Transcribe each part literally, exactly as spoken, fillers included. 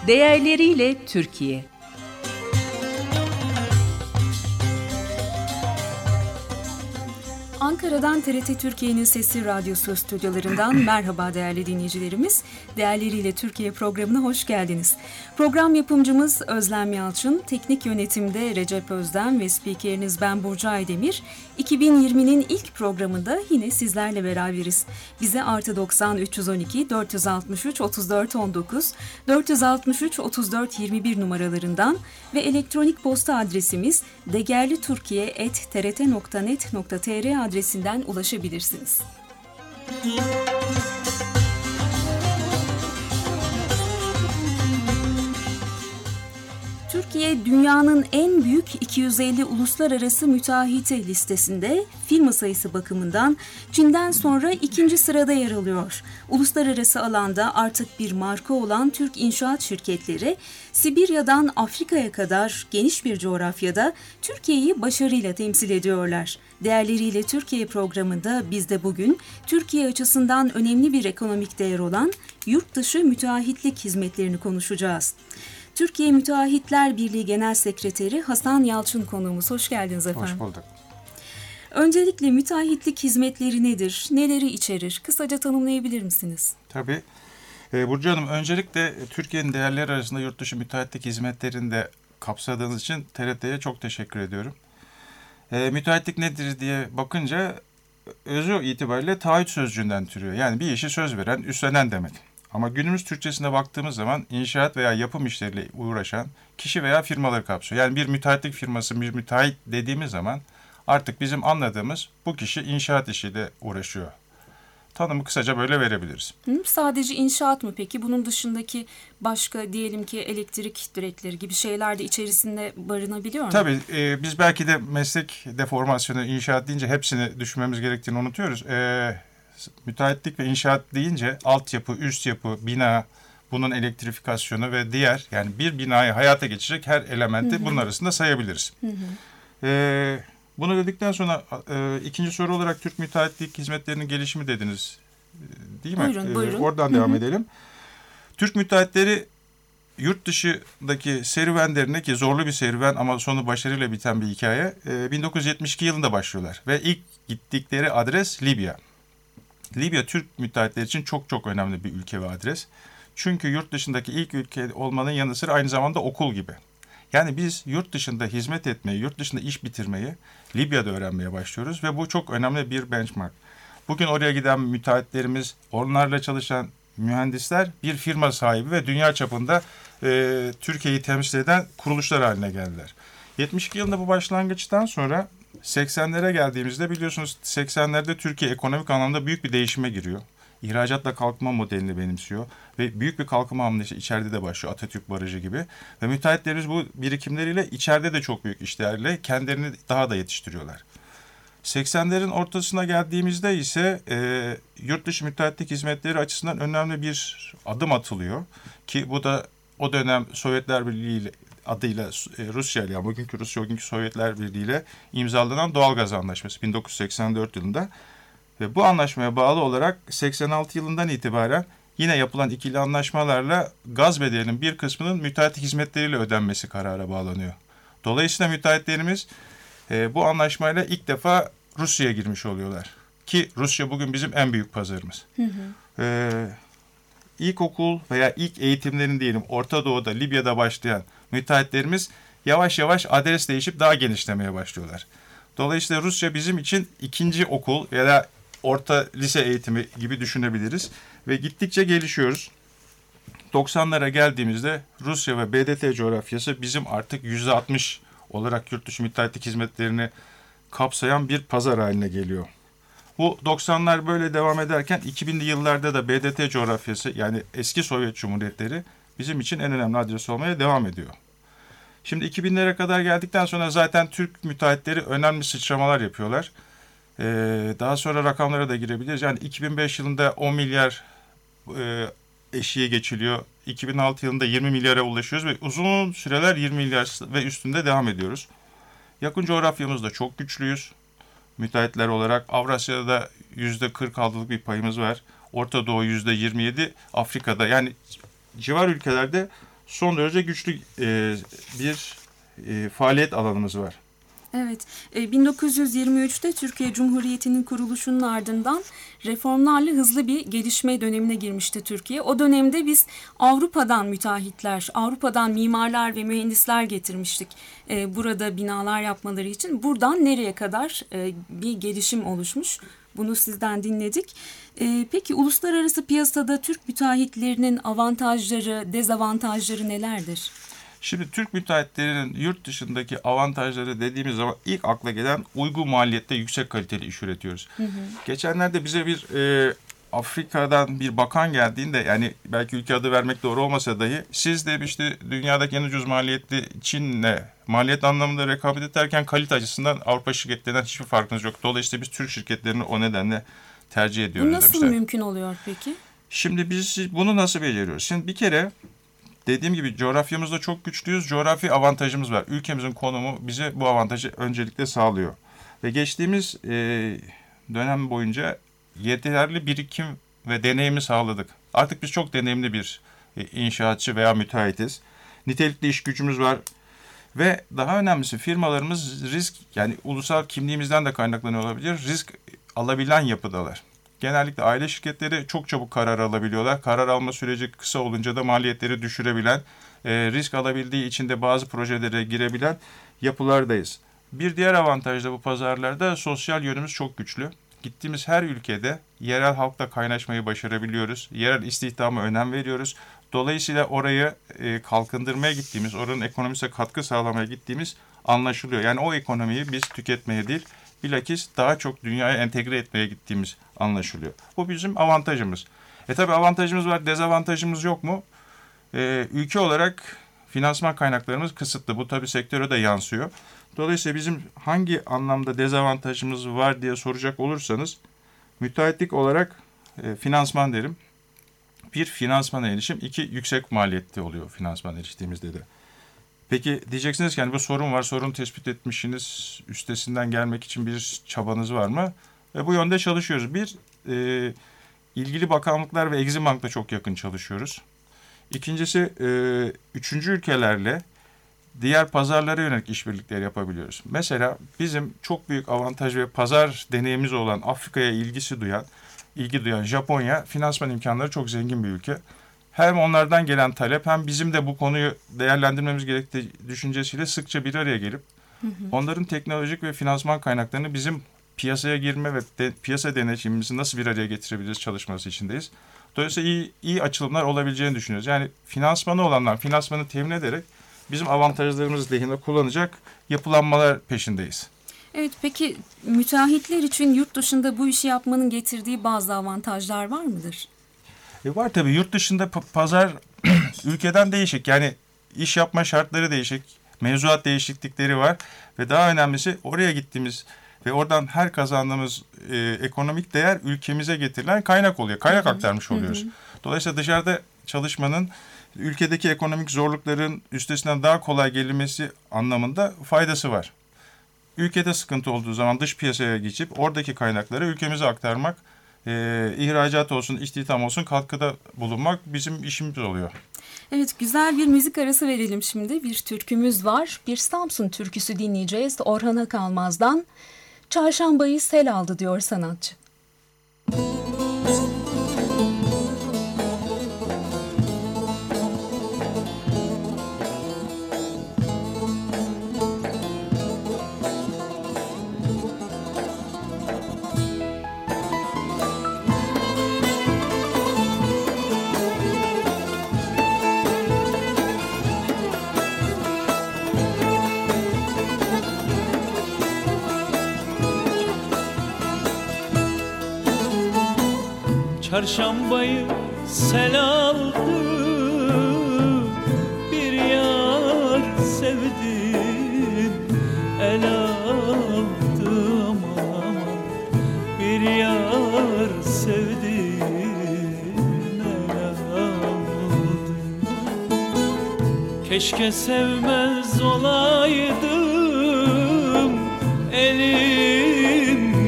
Değerleriyle Türkiye. Ankara'dan T R T Türkiye'nin Sesi Radyosu stüdyolarından merhaba değerli dinleyicilerimiz. Değerleriyle Türkiye programına hoş geldiniz. Program yapımcımız Özlem Yalçın, teknik yönetimde Recep Özden ve spikeriniz ben Burcu Aydemir. iki bin yirminin ilk programında yine sizlerle beraberiz. Bize artı doksan üç yüz on iki dört yüz altmış üç otuz dört on dokuz, dört yüz altmış üç otuz dört yirmi bir numaralarından ve elektronik posta adresimiz degerliturkiye at t r t nokta net nokta t r adresinden ulaşabilirsiniz. Türkiye, dünyanın en büyük iki yüz elli uluslararası müteahhiti listesinde firma sayısı bakımından Çin'den sonra ikinci sırada yer alıyor. Uluslararası alanda artık bir marka olan Türk inşaat şirketleri, Sibirya'dan Afrika'ya kadar geniş bir coğrafyada Türkiye'yi başarıyla temsil ediyorlar. Değerleriyle Türkiye programında biz de bugün Türkiye açısından önemli bir ekonomik değer olan yurt dışı müteahhitlik hizmetlerini konuşacağız. Türkiye Müteahhitler Birliği Genel Sekreteri Hasan Yalçın konuğumuz. Hoş geldiniz efendim. Hoş bulduk. Öncelikle müteahhitlik hizmetleri nedir? Neleri içerir? Kısaca tanımlayabilir misiniz? Tabii. Ee, Burcu Hanım, öncelikle Türkiye'nin değerleri arasında yurt dışı müteahhitlik hizmetlerini de kapsadığınız için T R T'ye çok teşekkür ediyorum. Ee, müteahhitlik nedir diye bakınca özü itibariyle taahhüt sözcüğünden türüyor. Yani bir işi söz veren, üstlenen demek. Ama günümüz Türkçesine baktığımız zaman inşaat veya yapım işleriyle uğraşan kişi veya firmaları kapsıyor. Yani bir müteahhitlik firması, bir müteahhit dediğimiz zaman artık bizim anladığımız bu kişi inşaat işiyle uğraşıyor. Tanımı kısaca böyle verebiliriz. Hı, sadece inşaat mı peki? Bunun dışındaki başka diyelim ki elektrik direkleri gibi şeyler de içerisinde barınabiliyor mu? Tabii e, biz belki de meslek deformasyonu inşaat deyince hepsini düşünmemiz gerektiğini unutuyoruz. E, müteahhitlik ve inşaat deyince altyapı, üst yapı, bina, bunun elektrifikasyonu ve diğer yani bir binayı hayata geçirecek her elementi hı hı. bunun arasında sayabiliriz. Hı hı. E, bunu dedikten sonra e, ikinci soru olarak Türk müteahhitlik hizmetlerinin gelişimi dediniz. Değil mi? Buyurun, buyurun. E, oradan hı hı. devam edelim. Türk müteahhitleri yurt dışındaki serüvenlerine, ki zorlu bir serüven ama sonu başarıyla biten bir hikaye, e, bin dokuz yüz yetmiş iki yılında başlıyorlar ve ilk gittikleri adres Libya. Libya Türk müteahhitler için çok çok önemli bir ülke ve adres. Çünkü yurt dışındaki ilk ülke olmanın yanı sıra aynı zamanda okul gibi. Yani biz yurt dışında hizmet etmeyi, yurt dışında iş bitirmeyi Libya'da öğrenmeye başlıyoruz ve bu çok önemli bir benchmark. Bugün oraya giden müteahhitlerimiz, onlarla çalışan mühendisler bir firma sahibi ve dünya çapında e, Türkiye'yi temsil eden kuruluşlar haline geldiler. yetmiş iki yılında bu başlangıçtan sonra seksenlere geldiğimizde biliyorsunuz seksenlerde Türkiye ekonomik anlamda büyük bir değişime giriyor. İhracatla kalkınma modelini benimsiyor ve büyük bir kalkınma hamlesi içeride de başlıyor, Atatürk Barajı gibi. Ve müteahhitlerimiz bu birikimleriyle içeride de çok büyük işlerle kendilerini daha da yetiştiriyorlar. seksenlerin ortasına geldiğimizde ise e, yurt dışı müteahhitlik hizmetleri açısından önemli bir adım atılıyor. Ki bu da o dönem Sovyetler Birliği ile adıyla Rusya ile, yani bugünkü Rusya, bugünkü Sovyetler Birliği ile imzalanan Doğalgaz Anlaşması bin dokuz yüz seksen dört yılında. Ve bu anlaşmaya bağlı olarak seksen altı yılından itibaren yine yapılan ikili anlaşmalarla gaz bedelinin bir kısmının müteahhitlik hizmetleriyle ödenmesi karara bağlanıyor. Dolayısıyla müteahhitlerimiz e, bu anlaşmayla ilk defa Rusya'ya girmiş oluyorlar. Ki Rusya bugün bizim en büyük pazarımız. Hı hı. E, İlkokul veya ilk eğitimlerin diyelim Orta Doğu'da, Libya'da başlayan müteahhitlerimiz yavaş yavaş adres değişip daha genişlemeye başlıyorlar. Dolayısıyla Rusya bizim için ikinci okul ya da orta lise eğitimi gibi düşünebiliriz. Ve gittikçe gelişiyoruz. doksanlara geldiğimizde Rusya ve B D T coğrafyası bizim artık yüzde altmış olarak yurt dışı müteahhitlik hizmetlerini kapsayan bir pazar haline geliyor. Bu doksanlar böyle devam ederken iki binli yıllarda da B D T coğrafyası, yani eski Sovyet Cumhuriyetleri bizim için en önemli adres olmaya devam ediyor. Şimdi iki binlere kadar geldikten sonra zaten Türk müteahhitleri önemli sıçramalar yapıyorlar. Ee, daha sonra rakamlara da girebiliriz. Yani iki bin beş yılında on milyar e, eşiğe geçiliyor. iki bin altı yılında yirmi milyara ulaşıyoruz ve uzun süreler yirmi milyar ve üstünde devam ediyoruz. Yakın coğrafyamızda çok güçlüyüz. Müteahhitler olarak Avrasya'da yüzde kırk altılık bir payımız var. Orta Doğu yüzde yirmi yedi, Afrika'da yani civar ülkelerde son derece güçlü e, bir e, faaliyet alanımız var. Evet, bin dokuz yüz yirmi üçte Türkiye Cumhuriyeti'nin kuruluşunun ardından reformlarla hızlı bir gelişme dönemine girmişti Türkiye. O dönemde biz Avrupa'dan müteahhitler, Avrupa'dan mimarlar ve mühendisler getirmiştik burada binalar yapmaları için. Buradan nereye kadar bir gelişim oluşmuş? Bunu sizden dinledik. Peki uluslararası piyasada Türk müteahhitlerinin avantajları, dezavantajları nelerdir? Şimdi Türk müteahhitlerinin yurt dışındaki avantajları dediğimiz zaman ilk akla gelen uygun maliyette yüksek kaliteli iş üretiyoruz. Hı hı. Geçenlerde bize bir e, Afrika'dan bir bakan geldiğinde, yani belki ülke adı vermek doğru olmasa dahi, siz de işte dünyadaki en ucuz maliyetli Çin'le maliyet anlamında rekabet ederken kalite açısından Avrupa şirketlerinden hiçbir farkınız yok. Dolayısıyla biz Türk şirketlerini o nedenle tercih ediyoruz. Bu nasıl demişler. mümkün oluyor peki? Şimdi biz bunu nasıl beceriyoruz? Şimdi bir kere dediğim gibi coğrafyamızda çok güçlüyüz. Coğrafi avantajımız var. Ülkemizin konumu bize bu avantajı öncelikle sağlıyor. Ve geçtiğimiz e, dönem boyunca yeterli birikim ve deneyimi sağladık. Artık biz çok deneyimli bir e, inşaatçı veya müteahhitiz. Nitelikli iş gücümüz var. Ve daha önemlisi firmalarımız risk, yani ulusal kimliğimizden de kaynaklanıyor olabilir. Risk alabilen yapıdalar. Genellikle aile şirketleri çok çabuk karar alabiliyorlar. Karar alma süreci kısa olunca da maliyetleri düşürebilen, e, risk alabildiği için de bazı projelere girebilen yapılardayız. Bir diğer avantaj da bu pazarlarda sosyal yönümüz çok güçlü. Gittiğimiz her ülkede yerel halkla kaynaşmayı başarabiliyoruz. Yerel istihdama önem veriyoruz. Dolayısıyla orayı e, kalkındırmaya gittiğimiz, oranın ekonomisine katkı sağlamaya gittiğimiz anlaşılıyor. Yani o ekonomiyi biz tüketmeye değil, bilakis daha çok dünyaya entegre etmeye gittiğimiz anlaşılıyor. Bu bizim avantajımız. E tabi avantajımız var, dezavantajımız yok mu? E, ülke olarak finansman kaynaklarımız kısıtlı. Bu tabi sektöre de yansıyor. Dolayısıyla bizim hangi anlamda dezavantajımız var diye soracak olursanız, müteahhitlik olarak e, finansman derim. Bir, finansmana erişim. İki, yüksek maliyetli oluyor finansman eriştiğimizde de. Peki diyeceksiniz ki yani bu sorun var, sorun tespit etmişsiniz, üstesinden gelmek için bir çabanız var mı? Ve bu yönde çalışıyoruz. Bir, e, ilgili bakanlıklar ve Exim Bank'la çok yakın çalışıyoruz. İkincisi, e, üçüncü ülkelerle diğer pazarlara yönelik işbirlikleri yapabiliyoruz. Mesela bizim çok büyük avantaj ve pazar deneyimimiz olan, Afrika'ya ilgisi duyan, ilgi duyan Japonya, finansman imkanları çok zengin bir ülke. Hem onlardan gelen talep, hem bizim de bu konuyu değerlendirmemiz gerektiği düşüncesiyle sıkça bir araya gelip hı hı. onların teknolojik ve finansman kaynaklarını bizim piyasaya girme ve de, piyasa deneyimimizi nasıl bir araya getirebiliriz çalışması içindeyiz. Dolayısıyla iyi, iyi açılımlar olabileceğini düşünüyoruz. Yani finansmanı olanlar finansmanı temin ederek bizim avantajlarımız lehine kullanacak yapılanmalar peşindeyiz. Evet, peki müteahhitler için yurt dışında bu işi yapmanın getirdiği bazı avantajlar var mıdır? E var tabii, yurt dışında pazar ülkeden değişik, yani iş yapma şartları değişik, mevzuat değişiklikleri var ve daha önemlisi oraya gittiğimiz ve oradan her kazandığımız e, ekonomik değer ülkemize getirilen kaynak oluyor, kaynak hı hı. aktarmış oluyoruz. Hı hı. Dolayısıyla dışarıda çalışmanın ülkedeki ekonomik zorlukların üstesinden daha kolay gelinmesi anlamında faydası var. Ülkede sıkıntı olduğu zaman dış piyasaya geçip oradaki kaynakları ülkemize aktarmak, e, ihracat olsun, istihdam olsun katkıda bulunmak bizim işimiz oluyor. Evet, güzel bir müzik arası verelim şimdi. Bir türkümüz var. Bir Samsun türküsü dinleyeceğiz Orhan Akalmaz'dan. Çarşambayı sel aldı diyor sanatçı. Çarşambayı sel aldı, bir yar sevdim, el aldı aman, bir yar sevdim, el aldı. Keşke sevmez olaydım, elim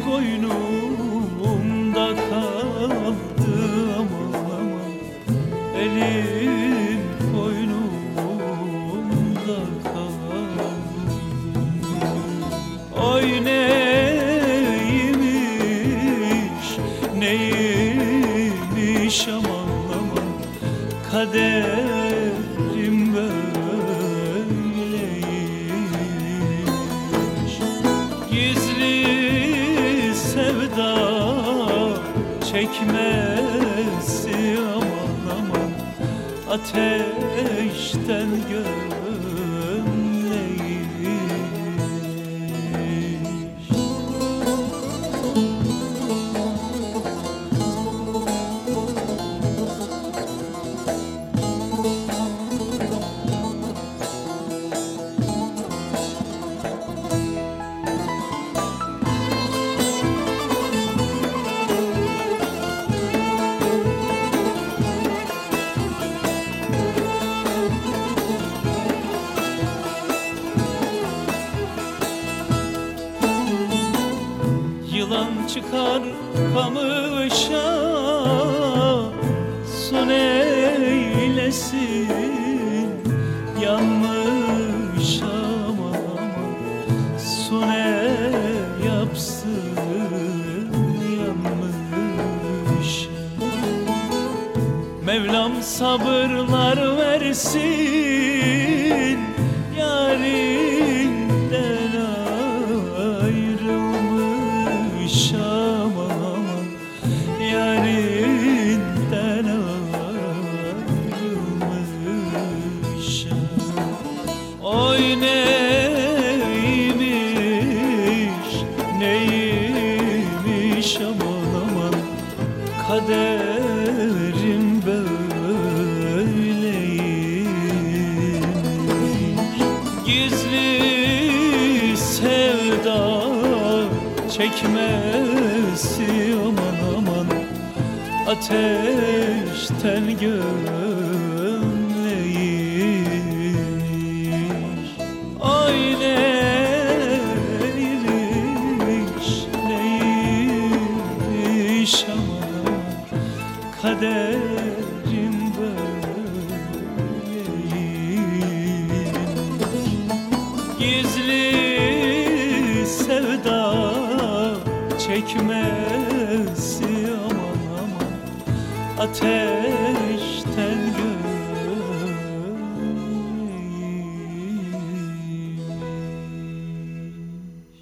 koynumda kaldı. Elim koynum kaderim böyleymiş. Gizli sevda çekmesi aman aman, ateşten gömleğiş. Yılan çıkar kamışa, son eylesin yanmış aman, son yapsın yanmış. Mevlam sabırlar versin yarinden ayrılmış aman aman, yarinden ayrılmış. Oy neymiş neymiş aman aman, kaderim böyleymiş. Gizli sevda çekmesi aman aman, ateşten gömleğiş. Ay neymiş neymiş aman, kaderim böyleymiş. Gizli sevda çekmesi aman aman, ateşten gömleğiş.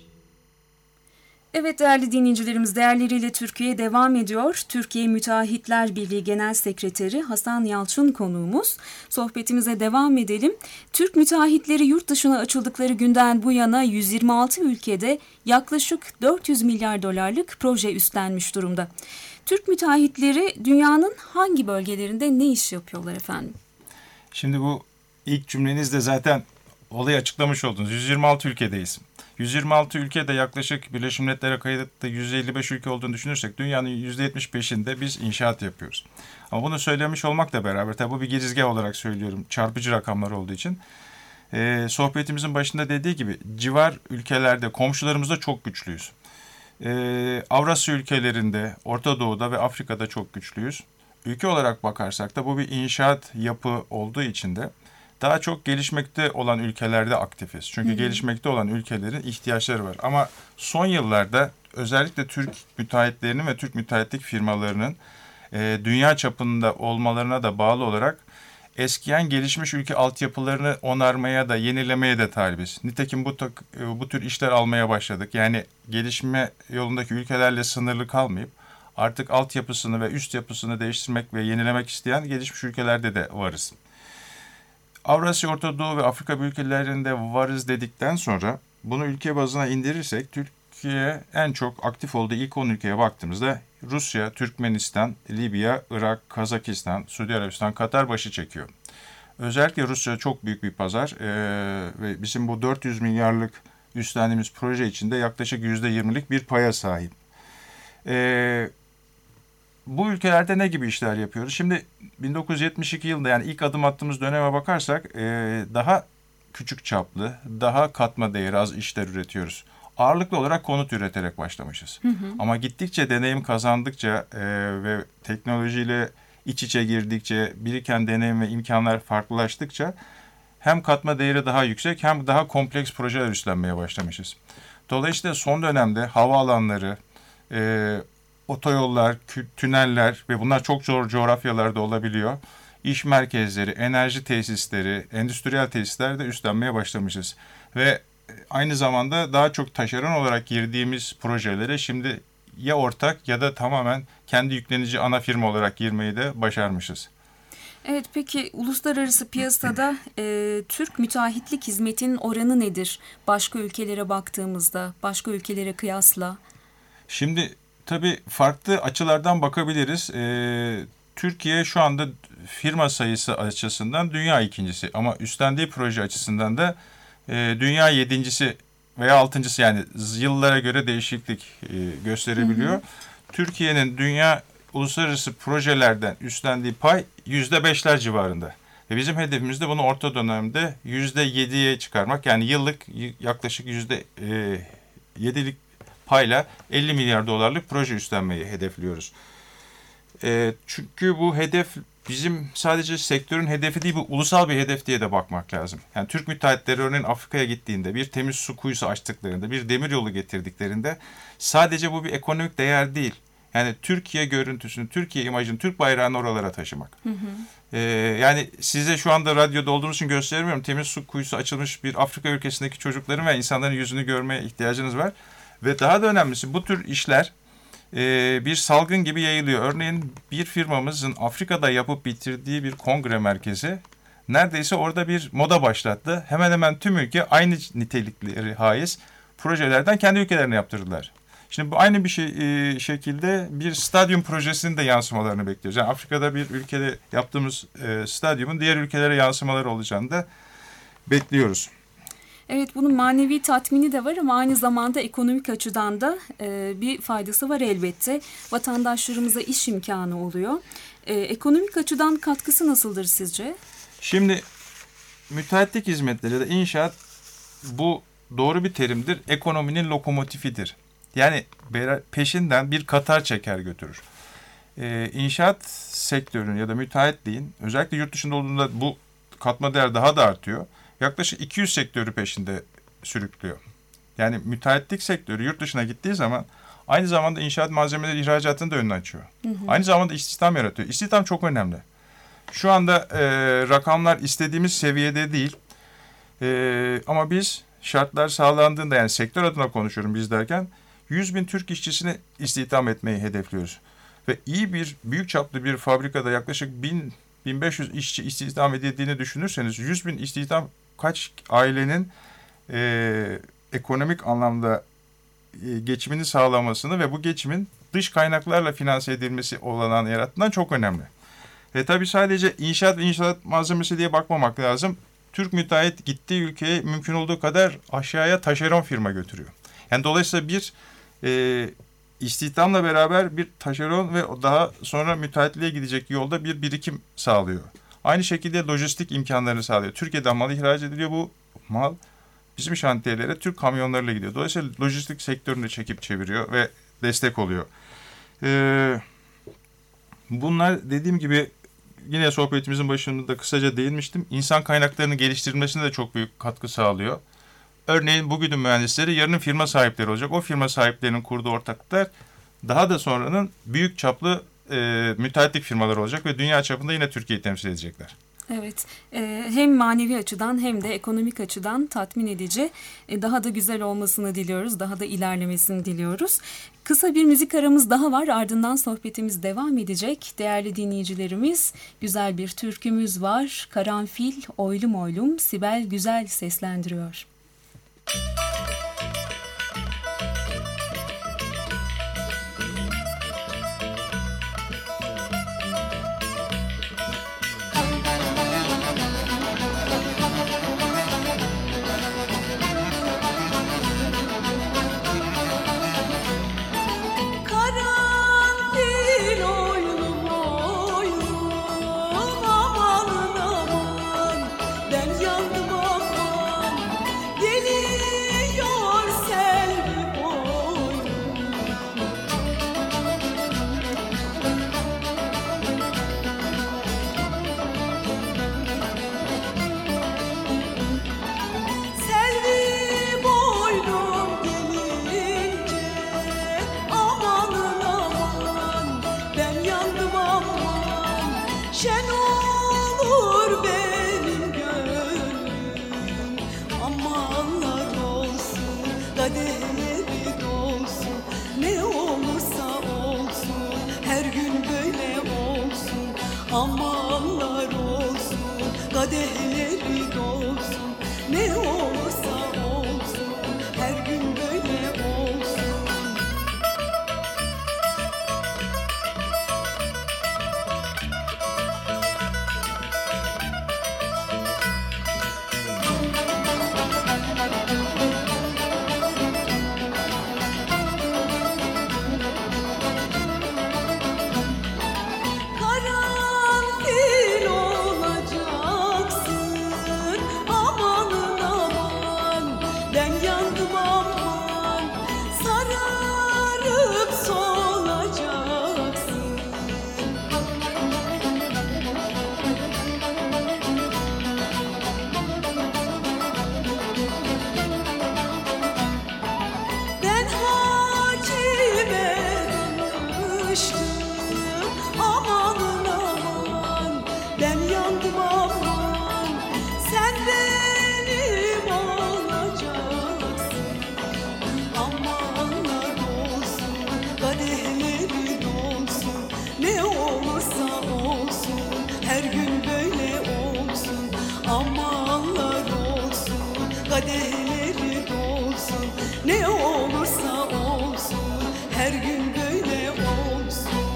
Evet değerli dinleyicilerimiz, Değerleriyle Türkiye devam ediyor. Türkiye Müteahhitler Birliği Genel Sekreteri Hasan Yalçın konuğumuz. Sohbetimize devam edelim. Türk müteahhitleri yurt dışına açıldıkları günden bu yana yüz yirmi altı ülkede yaklaşık dört yüz milyar dolarlık proje üstlenmiş durumda. Türk müteahhitleri dünyanın hangi bölgelerinde ne iş yapıyorlar efendim? Şimdi bu ilk cümlenizde zaten olayı açıklamış oldunuz. yüz yirmi altı ülkedeyiz. yüz yirmi altı ülkede yaklaşık Birleşmiş Milletler'e kayıtlı yüz elli beş ülke olduğunu düşünürsek dünyanın yüzde yetmiş beşinde biz inşaat yapıyoruz. Ama bunu söylemiş olmakla beraber, tabi bu bir girizgah olarak söylüyorum, çarpıcı rakamlar olduğu için. Ee, sohbetimizin başında dediği gibi civar ülkelerde, komşularımızda çok güçlüyüz. Ee, Avrasya ülkelerinde, Orta Doğu'da ve Afrika'da çok güçlüyüz. Ülke olarak bakarsak da bu bir inşaat yapı olduğu için de daha çok gelişmekte olan ülkelerde aktifiz. Çünkü hı hı. gelişmekte olan ülkelerin ihtiyaçları var. Ama son yıllarda özellikle Türk müteahhitlerinin ve Türk müteahhitlik firmalarının e, dünya çapında olmalarına da bağlı olarak eskiyen gelişmiş ülke altyapılarını onarmaya da yenilemeye de talibiz. Nitekim bu, bu tür işler almaya başladık. Yani gelişme yolundaki ülkelerle sınırlı kalmayıp artık altyapısını ve üst yapısını değiştirmek ve yenilemek isteyen gelişmiş ülkelerde de varız. Avrasya, Orta Doğu ve Afrika ülkelerinde varız dedikten sonra bunu ülke bazına indirirsek Türkiye en çok aktif olduğu ilk on ülkeye baktığımızda Rusya, Türkmenistan, Libya, Irak, Kazakistan, Suudi Arabistan, Katar başı çekiyor. Özellikle Rusya çok büyük bir pazar ee, ve bizim bu dört yüz milyarlık üstlendiğimiz proje içinde yaklaşık yüzde yirmilik bir paya sahip. Ee, bu ülkelerde ne gibi işler yapıyoruz? Şimdi bin dokuz yüz yetmiş iki yılında, yani ilk adım attığımız döneme bakarsak e, daha küçük çaplı, daha katma değeri az işler üretiyoruz. Ağırlıklı olarak konut üreterek başlamışız. Hı hı. Ama gittikçe, deneyim kazandıkça e, ve teknolojiyle iç içe girdikçe, biriken deneyim ve imkanlar farklılaştıkça hem katma değeri daha yüksek hem daha kompleks projeler üstlenmeye başlamışız. Dolayısıyla son dönemde havaalanları, e, otoyollar, tüneller ve bunlar çok zor coğrafyalarda olabiliyor. iş merkezleri, enerji tesisleri, endüstriyel tesisler de üstlenmeye başlamışız. Ve aynı zamanda daha çok taşeron olarak girdiğimiz projelere şimdi ya ortak ya da tamamen kendi yüklenici ana firma olarak girmeyi de başarmışız. Evet, peki uluslararası piyasada e, Türk müteahhitlik hizmetinin oranı nedir? Başka ülkelere baktığımızda, başka ülkelere kıyasla. Şimdi tabii farklı açılardan bakabiliriz. Ee, Türkiye şu anda firma sayısı açısından dünya ikincisi ama üstlendiği proje açısından da e, dünya yedincisi veya altıncısı, yani yıllara göre değişiklik e, gösterebiliyor. Hı hı. Türkiye'nin dünya uluslararası projelerden üstlendiği pay yüzde beşler civarında. Ve bizim hedefimiz de bunu orta dönemde yüzde yediye çıkarmak. Yani yıllık yaklaşık yüzde yedilik payla elli milyar dolarlık proje üstlenmeyi hedefliyoruz. E, çünkü bu hedef bizim sadece sektörün hedefi değil, bu ulusal bir hedef diye de bakmak lazım. Yani Türk müteahhitleri örneğin Afrika'ya gittiğinde, bir temiz su kuyusu açtıklarında, bir demir yolu getirdiklerinde sadece bu bir ekonomik değer değil. Yani Türkiye görüntüsünü, Türkiye imajını, Türk bayrağını oralara taşımak. Hı hı. Ee, yani size şu anda radyoda olduğunuz için gösteremiyorum. Temiz su kuyusu açılmış bir Afrika ülkesindeki çocukların ve insanların yüzünü görmeye ihtiyacınız var. Ve daha da önemlisi, bu tür işler e, bir salgın gibi yayılıyor. Örneğin bir firmamızın Afrika'da yapıp bitirdiği bir kongre merkezi neredeyse orada bir moda başlattı. Hemen hemen tüm ülke aynı nitelikleri haiz projelerden kendi ülkelerine yaptırdılar. Şimdi bu aynı bir şey e, şekilde bir stadyum projesinin de yansımalarını bekliyoruz. Yani Afrika'da bir ülkede yaptığımız e, stadyumun diğer ülkelere yansımaları olacağını da bekliyoruz. Evet, bunun manevi tatmini de var ama aynı zamanda ekonomik açıdan da e, bir faydası var elbette. Vatandaşlarımıza iş imkanı oluyor. E, ekonomik açıdan katkısı nasıldır sizce? Şimdi müteahhitlik hizmetleri de inşaat, bu doğru bir terimdir, ekonominin lokomotifidir. Yani peşinden bir katar çeker götürür. Ee, inşaat sektörünün ya da müteahhitliğin özellikle yurt dışında olduğunda bu katma değer daha da artıyor. Yaklaşık iki yüz sektörü peşinde sürüklüyor. Yani müteahhitlik sektörü yurt dışına gittiği zaman aynı zamanda inşaat malzemeleri ihracatını da önüne açıyor. Hı hı. Aynı zamanda istihdam yaratıyor. İstihdam çok önemli. Şu anda e, rakamlar istediğimiz seviyede değil. E, ama biz şartlar sağlandığında, yani sektör adına konuşuyorum biz derken, yüz bin Türk işçisini istihdam etmeyi hedefliyoruz. Ve iyi bir, büyük çaplı bir fabrikada yaklaşık bin bin beş yüz işçi istihdam edildiğini düşünürseniz, yüz bin istihdam kaç ailenin e, ekonomik anlamda e, geçimini sağlamasını ve bu geçimin dış kaynaklarla finanse edilmesi olanağını yarattığından çok önemli. Ve tabii sadece inşaat ve inşaat malzemesi diye bakmamak lazım. Türk müteahhit gittiği ülkeye mümkün olduğu kadar aşağıya taşeron firma götürüyor. Yani dolayısıyla bir e, istihdamla beraber bir taşeron ve daha sonra müteahhitliğe gidecek yolda bir birikim sağlıyor. Aynı şekilde lojistik imkanlarını sağlıyor. Türkiye'den mal ihraç ediliyor, bu mal bizim şantiyelere Türk kamyonlarıyla gidiyor. Dolayısıyla lojistik sektörünü çekip çeviriyor ve destek oluyor. Ee, bunlar dediğim gibi yine sohbetimizin başında da kısaca değinmiştim. İnsan kaynaklarının geliştirilmesine de çok büyük katkı sağlıyor. Örneğin bugünün mühendisleri yarının firma sahipleri olacak. O firma sahiplerinin kurduğu ortaklıklar daha da sonranın büyük çaplı e, müteahhitlik firmaları olacak ve dünya çapında yine Türkiye'yi temsil edecekler. Evet, e, hem manevi açıdan hem de ekonomik açıdan tatmin edici, e, daha da güzel olmasını diliyoruz, daha da ilerlemesini diliyoruz. Kısa bir müzik aramız daha var, ardından sohbetimiz devam edecek. Değerli dinleyicilerimiz, güzel bir türkümüz var. Karanfil, oylum oylum, Sibel Güzel seslendiriyor. kadehleri dolsun, ne olursa olsun, her gün böyle olsun. Karanfil olacaksın, amanın aman, ben yandım aman, sararıp solacaksın. Ben hacime danıştım, amanın aman, ben yandım aman, sen benim olacaksın. Amanlar olsun, kadehleri dolsun, ne olursa olsun, her gün böyle olsun. Amanlar olsun, kadehleri dolsun, ne olursa olsun, her gün böyle olsun.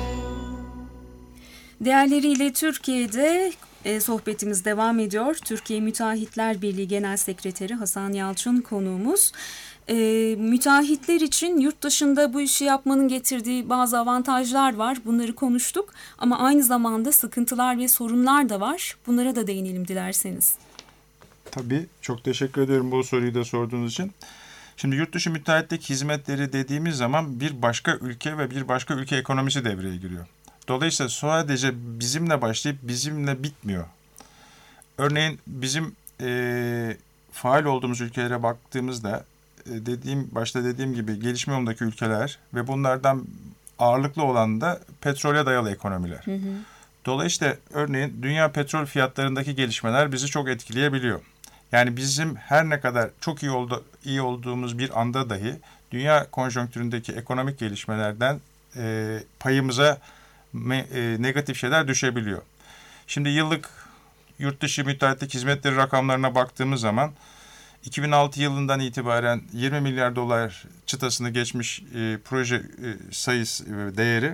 Değerleriyle Türkiye'de e, sohbetimiz devam ediyor. Türkiye Müteahhitler Birliği Genel Sekreteri Hasan Yalçın konuğumuz. E, müteahhitler için yurt dışında bu işi yapmanın getirdiği bazı avantajlar var. Bunları konuştuk ama aynı zamanda sıkıntılar ve sorunlar da var. Bunlara da değinelim dilerseniz. Tabii, çok teşekkür ediyorum bu soruyu da sorduğunuz için. Şimdi yurt dışı müteahhitlik hizmetleri dediğimiz zaman bir başka ülke ve bir başka ülke ekonomisi devreye giriyor. Dolayısıyla sadece bizimle başlayıp bizimle bitmiyor. Örneğin bizim e, faal olduğumuz ülkelere baktığımızda e, dediğim başta dediğim gibi gelişme yolundaki ülkeler ve bunlardan ağırlıklı olan da petrole dayalı ekonomiler. Hı hı. Dolayısıyla örneğin dünya petrol fiyatlarındaki gelişmeler bizi çok etkileyebiliyor. Yani bizim her ne kadar çok iyi oldu, iyi olduğumuz bir anda dahi dünya konjonktüründeki ekonomik gelişmelerden e, payımıza me, e, negatif şeyler düşebiliyor. Şimdi yıllık yurt dışı müteahhitlik hizmetleri rakamlarına baktığımız zaman iki bin altı yılından itibaren yirmi milyar dolar çıtasını geçmiş e, proje e, sayısı e, değeri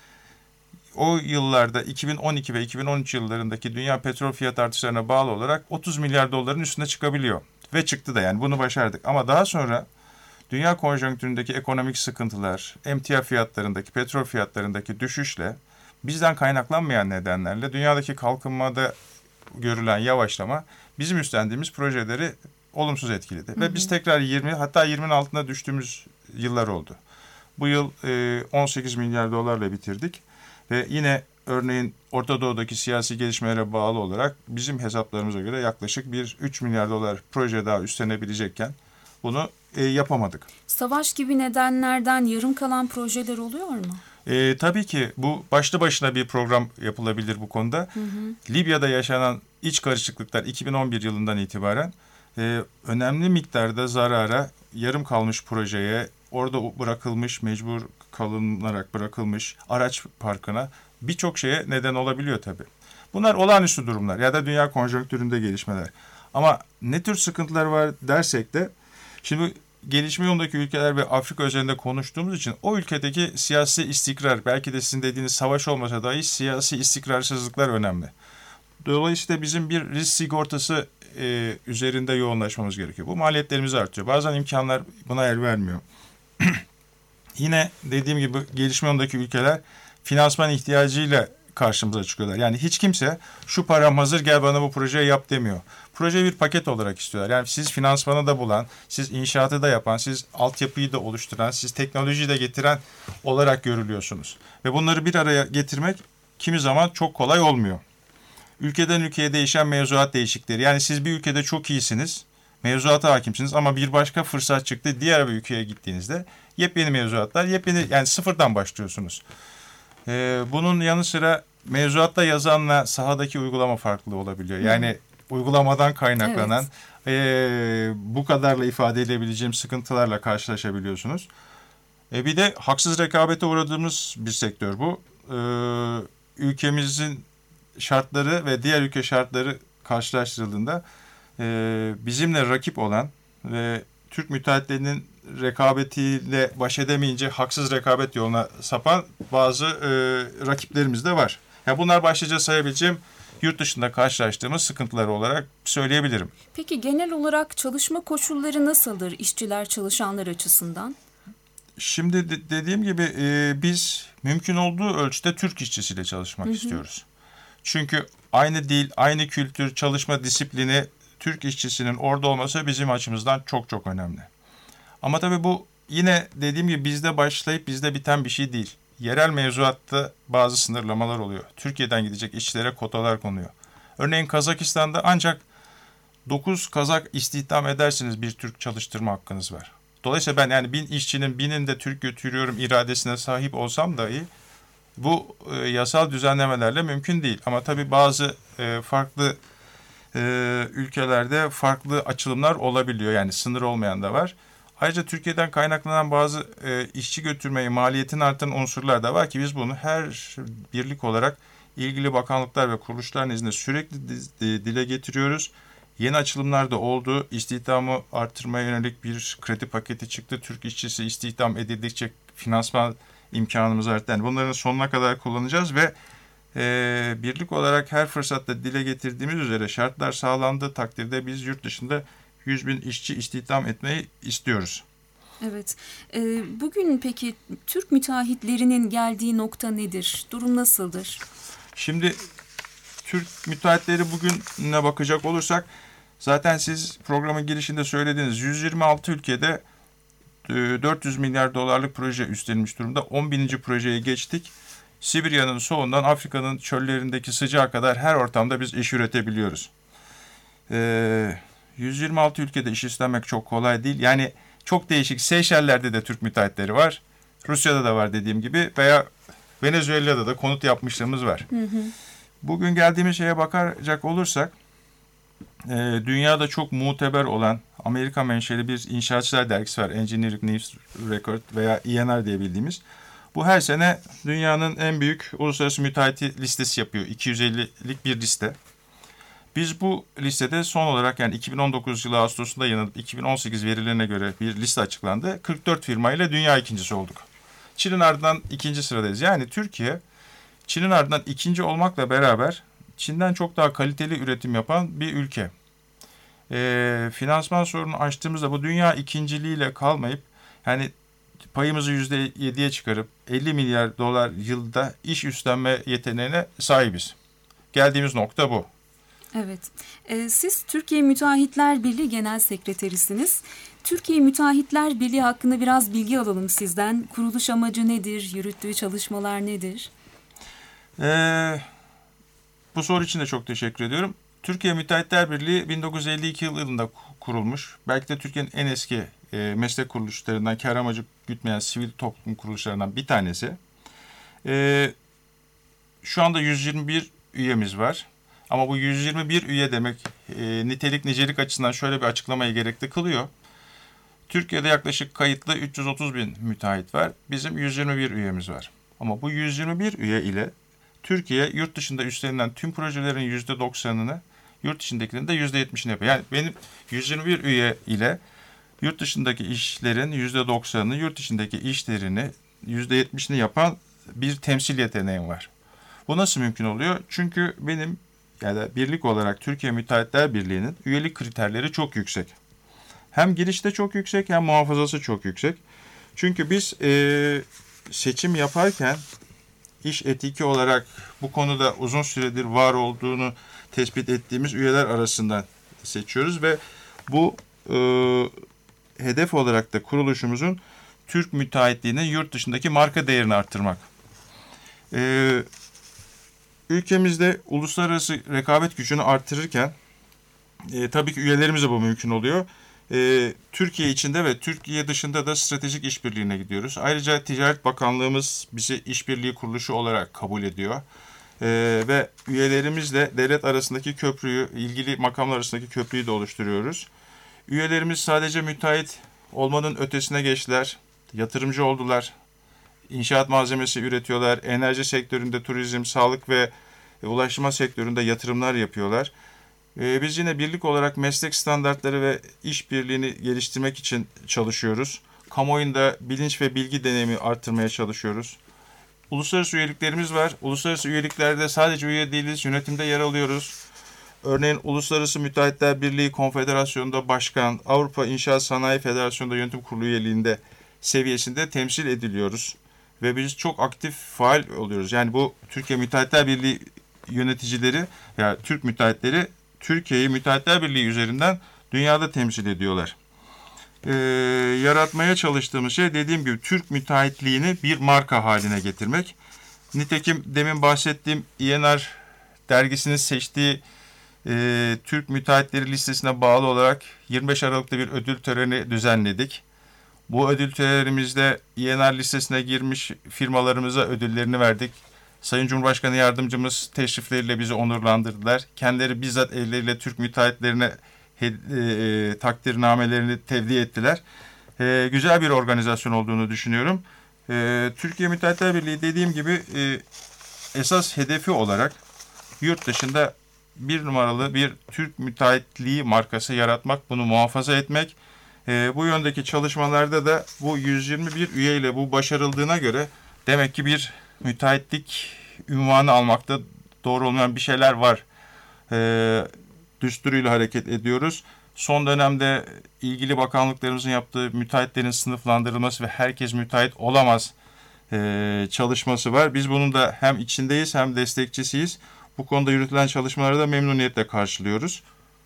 o yıllarda iki bin on iki ve iki bin on üç yıllarındaki dünya petrol fiyat artışlarına bağlı olarak otuz milyar doların üstüne çıkabiliyor. Ve çıktı da, yani bunu başardık. Ama daha sonra dünya konjonktüründeki ekonomik sıkıntılar, emtia fiyatlarındaki, petrol fiyatlarındaki düşüşle, bizden kaynaklanmayan nedenlerle dünyadaki kalkınmada görülen yavaşlama bizim üstlendiğimiz projeleri olumsuz etkiledi. Hı hı. Ve biz tekrar yirmi, hatta yirminin altına düştüğümüz yıllar oldu. Bu yıl e, on sekiz milyar dolarla bitirdik. Ve yine örneğin Orta Doğu'daki siyasi gelişmelere bağlı olarak bizim hesaplarımıza göre yaklaşık bir üç milyar dolar proje daha üstlenebilecekken bunu e, yapamadık. Savaş gibi nedenlerden yarım kalan projeler oluyor mu? E, tabii ki bu başlı başına bir program yapılabilir bu konuda. Hı hı. Libya'da yaşanan iç karışıklıklar iki bin on bir yılından itibaren e, önemli miktarda zarara, yarım kalmış projeye, orada bırakılmış, mecbur kalınarak bırakılmış araç parkına birçok şeye neden olabiliyor tabii. Bunlar olağanüstü durumlar ya da dünya konjonktüründe gelişmeler. Ama ne tür sıkıntılar var dersek de, şimdi gelişme yolundaki ülkeler ve Afrika özelinde konuştuğumuz için o ülkedeki siyasi istikrar, belki de sizin dediğiniz savaş olmasa dahi siyasi istikrarsızlıklar önemli. Dolayısıyla bizim bir risk sigortası e, üzerinde yoğunlaşmamız gerekiyor. Bu maliyetlerimizi artıyor. Bazen imkanlar buna el vermiyor. Yine dediğim gibi gelişme yolundaki ülkeler finansman ihtiyacıyla karşımıza çıkıyorlar. Yani hiç kimse şu param hazır, gel bana bu projeyi yap demiyor. Proje bir paket olarak istiyorlar. Yani siz finansmanı da bulan, siz inşaatı da yapan, siz altyapıyı da oluşturan, siz teknolojiyi de getiren olarak görülüyorsunuz. Ve bunları bir araya getirmek kimi zaman çok kolay olmuyor. Ülkeden ülkeye değişen mevzuat değişiklikleri. Yani siz bir ülkede çok iyisiniz, mevzuata hakimsiniz ama bir başka fırsat çıktı, diğer bir ülkeye gittiğinizde yepyeni mevzuatlar, yepyeni, yani sıfırdan başlıyorsunuz. Ee, bunun yanı sıra mevzuatta yazanla sahadaki uygulama farklı olabiliyor. Yani hmm. uygulamadan kaynaklanan evet. e, bu kadarla ifade edebileceğim sıkıntılarla karşılaşabiliyorsunuz. E, bir de haksız rekabete uğradığımız bir sektör bu. E, ülkemizin şartları ve diğer ülke şartları karşılaştırıldığında e, bizimle rakip olan ve Türk müteahhitlerinin rekabetiyle baş edemeyince haksız rekabet yoluna sapan bazı e, rakiplerimiz de var. Yani bunlar başlıca sayabileceğim yurt dışında karşılaştığımız sıkıntıları olarak söyleyebilirim. Peki genel olarak çalışma koşulları nasıldır işçiler, çalışanlar açısından? Şimdi de, dediğim gibi e, biz mümkün olduğu ölçüde Türk işçisiyle çalışmak hı hı. istiyoruz. Çünkü aynı dil, aynı kültür, çalışma disiplini Türk işçisinin orada olması bizim açımızdan çok çok önemli. Ama tabii bu yine dediğim gibi bizde başlayıp bizde biten bir şey değil. Yerel mevzuatta bazı sınırlamalar oluyor. Türkiye'den gidecek işçilere kotalar konuyor. Örneğin Kazakistan'da ancak dokuz Kazak istihdam edersiniz bir Türk çalıştırma hakkınız var. Dolayısıyla ben yani bin işçinin bininde Türk götürüyorum iradesine sahip olsam dahi bu e, yasal düzenlemelerle mümkün değil. Ama tabii bazı e, farklı e, ülkelerde farklı açılımlar olabiliyor. Yani sınır olmayan da var. Ayrıca Türkiye'den kaynaklanan bazı e, işçi götürmeyi maliyetini artan unsurlar da var ki biz bunu her birlik olarak ilgili bakanlıklar ve kuruluşlar nezdinde sürekli dile getiriyoruz. Yeni açılımlar da oldu. İstihdamı artırmaya yönelik bir kredi paketi çıktı. Türk işçisi istihdam edildikçe finansman imkanımız arttı. Yani bunların sonuna kadar kullanacağız ve e, birlik olarak her fırsatta dile getirdiğimiz üzere şartlar sağlandığı takdirde biz yurt dışında yüz bin işçi istihdam etmeyi istiyoruz. Evet. E, bugün peki Türk müteahhitlerinin geldiği nokta nedir? Durum nasıldır? Şimdi Türk müteahhitleri bugüne bakacak olursak zaten siz programın girişinde söylediğiniz yüz yirmi altı ülkede dört yüz milyar dolarlık proje üstlenmiş durumda. on bininci projeye geçtik. Sibirya'nın soğuğundan Afrika'nın çöllerindeki sıcağa kadar her ortamda biz iş üretebiliyoruz. Ee, yüz yirmi altı ülkede iş üstlenmek çok kolay değil. Yani çok değişik. Seyşeller'de de Türk müteahhitleri var. Rusya'da da var dediğim gibi veya Venezuela'da da konut yapmışlığımız var. Hı hı. Bugün geldiğimiz şeye bakacak olursak e, dünyada çok muteber olan Amerika menşeli bir inşaatçılar dergisi var. Engineering News Record veya E N R diye bildiğimiz. Bu her sene dünyanın en büyük uluslararası müteahhit listesi yapıyor. iki yüz ellilik bir liste. Biz bu listede son olarak yani iki bin on dokuz yılı Ağustos'unda yayınlanıp iki bin on sekiz verilerine göre bir liste açıklandı. kırk dört firmayla dünya ikincisi olduk. Çin'in ardından ikinci sıradayız. Yani Türkiye Çin'in ardından ikinci olmakla beraber Çin'den çok daha kaliteli üretim yapan bir ülke. E, finansman sorunu açtığımızda bu dünya ikinciliğiyle kalmayıp yani payımızı yüzde yediye çıkarıp elli milyar dolar yılda iş üstlenme yeteneğine sahibiz. Geldiğimiz nokta bu. Evet. Ee, siz Türkiye Müteahhitler Birliği Genel Sekreterisiniz. Türkiye Müteahhitler Birliği hakkında biraz bilgi alalım sizden. Kuruluş amacı nedir? Yürüttüğü çalışmalar nedir? Ee, bu soru için de çok teşekkür ediyorum. Türkiye Müteahhitler Birliği bin dokuz yüz elli iki yılında kurulmuş. Belki de Türkiye'nin en eski e, meslek kuruluşlarından, kar amacı gütmeyen sivil toplum kuruluşlarından bir tanesi. E, şu anda yüz yirmi bir üyemiz var. Ama bu yüz yirmi bir üye demek e, nitelik nicelik açısından şöyle bir açıklamayı gerekli kılıyor. Türkiye'de yaklaşık kayıtlı üç yüz otuz bin müteahhit var. Bizim yüz yirmi bir üyemiz var. Ama bu yüz yirmi bir üye ile Türkiye yurt dışında üstlenilen tüm projelerin yüzde doksanını, yurt dışındakilerin de yüzde yetmişini yapıyor. Yani benim yüz yirmi bir üye ile yurt dışındaki işlerin yüzde doksanını, yurt dışındaki işlerini yüzde yetmişini yapan bir temsil yeteneğim var. Bu nasıl mümkün oluyor? Çünkü benim yani birlik olarak Türkiye Müteahhitler Birliği'nin üyelik kriterleri çok yüksek. Hem girişte çok yüksek hem muhafazası çok yüksek. Çünkü biz e, seçim yaparken iş etiki olarak bu konuda uzun süredir var olduğunu tespit ettiğimiz üyeler arasından seçiyoruz ve bu e, hedef olarak da kuruluşumuzun Türk müteahhitliğinin yurt dışındaki marka değerini arttırmak. E, ülkemizde uluslararası rekabet gücünü artırırken e, tabii ki üyelerimize bu mümkün oluyor. E, Türkiye içinde ve Türkiye dışında da stratejik işbirliğine gidiyoruz. Ayrıca Ticaret Bakanlığımız bizi işbirliği kuruluşu olarak kabul ediyor. E, ve üyelerimizle devlet arasındaki köprüyü, ilgili makamlar arasındaki köprüyü de oluşturuyoruz. Üyelerimiz sadece müteahhit olmanın ötesine geçtiler, yatırımcı oldular, inşaat malzemesi üretiyorlar, enerji sektöründe, turizm, sağlık ve ulaştırma sektöründe yatırımlar yapıyorlar. Ee, biz yine birlik olarak meslek standartları ve işbirliğini geliştirmek için çalışıyoruz. Kamuoyunda bilinç ve bilgi deneyimi arttırmaya çalışıyoruz. Uluslararası üyeliklerimiz var. Uluslararası üyeliklerde sadece üye değiliz, yönetimde yer alıyoruz. Örneğin Uluslararası Müteahhitler Birliği Konfederasyonu'nda başkan, Avrupa İnşaat Sanayi Federasyonu'nda yönetim kurulu üyeliğinde seviyesinde temsil ediliyoruz. Ve biz çok aktif, faal oluyoruz. Yani bu Türkiye Müteahhitler Birliği yöneticileri, yani Türk müteahhitleri Türkiye'yi Müteahhitler Birliği üzerinden dünyada temsil ediyorlar. Ee, yaratmaya çalıştığımız şey dediğim gibi Türk müteahhitliğini bir marka haline getirmek. Nitekim demin bahsettiğim E N R dergisinin seçtiği e, Türk müteahhitleri listesine bağlı olarak yirmi beş Aralık'ta bir ödül töreni düzenledik. Bu ödül törenimizde E N R listesine girmiş firmalarımıza ödüllerini verdik. Sayın Cumhurbaşkanı Yardımcımız teşrifleriyle bizi onurlandırdılar. Kendileri bizzat elleriyle Türk müteahhitlerine e, e, takdirnamelerini tevdi ettiler. E, güzel bir organizasyon olduğunu düşünüyorum. E, Türkiye Müteahhitler Birliği dediğim gibi e, esas hedefi olarak yurt dışında bir numaralı bir Türk müteahhitliği markası yaratmak, bunu muhafaza etmek. E, bu yöndeki çalışmalarda da bu yüz yirmi bir üyeyle bu başarıldığına göre demek ki bir müteahhitlik ünvanı almakta doğru olmayan bir şeyler var. E, düsturuyla hareket ediyoruz. Son dönemde ilgili bakanlıklarımızın yaptığı müteahhitlerin sınıflandırılması ve herkes müteahhit olamaz e, çalışması var. Biz bunun da hem içindeyiz hem destekçisiyiz. Bu konuda yürütülen çalışmaları da memnuniyetle karşılıyoruz.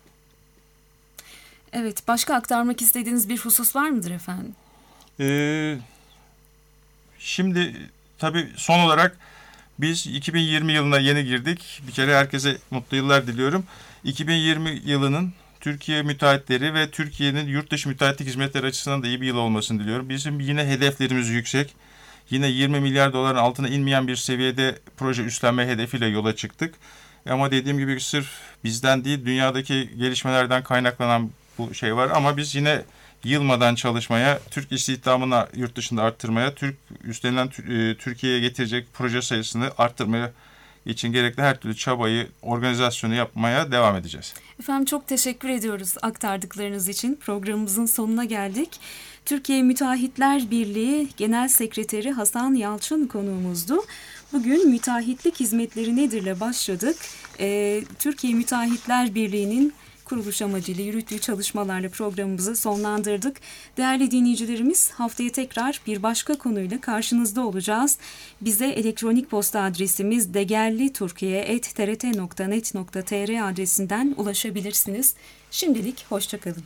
Evet, başka aktarmak istediğiniz bir husus var mıdır efendim? Ee, şimdi tabii son olarak biz iki bin yirmi yılına yeni girdik. Bir kere herkese mutlu yıllar diliyorum. iki bin yirmi yılının Türkiye müteahhitleri ve Türkiye'nin yurt dışı müteahhitlik hizmetleri açısından da iyi bir yıl olmasını diliyorum. Bizim yine hedeflerimiz yüksek. Yine yirmi milyar doların altına inmeyen bir seviyede proje üstlenme hedefiyle yola çıktık. Ama dediğim gibi sırf bizden değil, dünyadaki gelişmelerden kaynaklanan bu şey var. Ama biz yine yılmadan çalışmaya, Türk istihdamını yurt dışında arttırmaya, Türk üstlenilen Türkiye'ye getirecek proje sayısını arttırmaya için gerekli her türlü çabayı, organizasyonu yapmaya devam edeceğiz. Efendim çok teşekkür ediyoruz aktardıklarınız için. Programımızın sonuna geldik. Türkiye Müteahhitler Birliği Genel Sekreteri Hasan Yalçın konuğumuzdu. Bugün müteahhitlik hizmetleri nedirle başladık. Ee, Türkiye Müteahhitler Birliği'nin kuruluş amacıyla yürüttüğü çalışmalarla programımızı sonlandırdık. Değerli dinleyicilerimiz, haftaya tekrar bir başka konuyla karşınızda olacağız. Bize elektronik posta adresimiz degelliturkiye at t r t nokta net nokta t r adresinden ulaşabilirsiniz. Şimdilik hoşçakalın.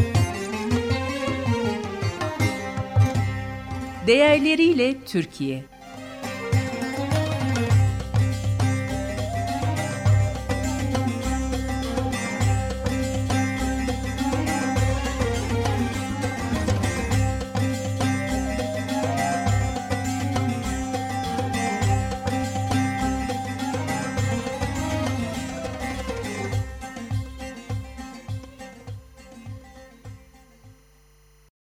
Değerleriyle Türkiye.